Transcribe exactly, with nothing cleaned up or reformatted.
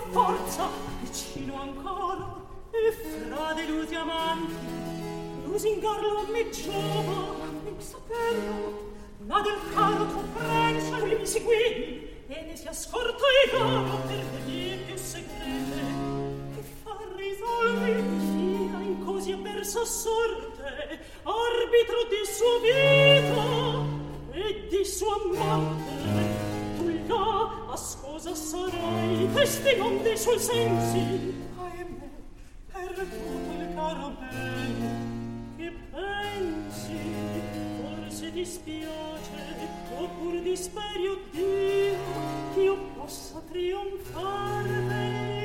forza, vicino ancora, e fra delusi amanti, lusingarlo mi giova, e saperlo, ma del caro tuo prensa lui mi seguì, e ne sia scorto il caro per le vie più segrete, che fa risolvi sia in così avversa sorte, arbitro di sua vita e di sua morte. Tu là a sposa sarai, testimon dei suoi sensi, ahimè, perduto il caro bene. Che pensi? Forse ti spiace, oppur disperi, oh Dio, ch'io possa trionfare.